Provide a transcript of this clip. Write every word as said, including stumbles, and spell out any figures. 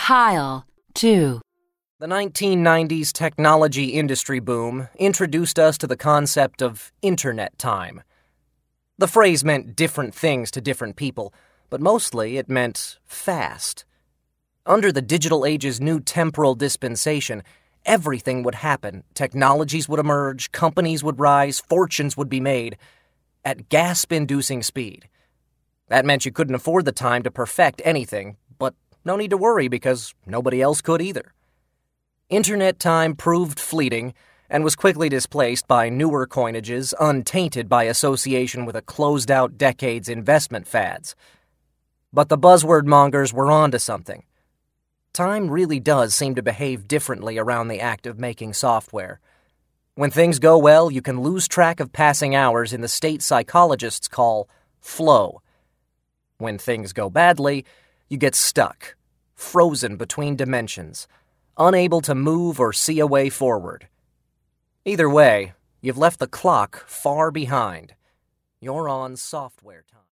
Pile two. The nineteen nineties technology industry boom introduced us to the concept of internet time. The phrase meant different things to different people, but mostly it meant fast. Under the digital age's new temporal dispensation, everything would happen. Technologies would emerge, companies would rise, fortunes would be made at gasp-inducing speed. That meant you couldn't afford the time to perfect anything, but no need to worry because nobody else could either. Internet time proved fleeting and was quickly displaced by newer coinages untainted by association with a closed-out decade's investment fads. But the buzzword mongers were onto something. Time really does seem to behave differently around the act of making software. When things go well, you can lose track of passing hours in the state psychologists call flow. When things go badly, you get stuck, frozen between dimensions, unable to move or see a way forward. Either way, you've left the clock far behind. You're on software time.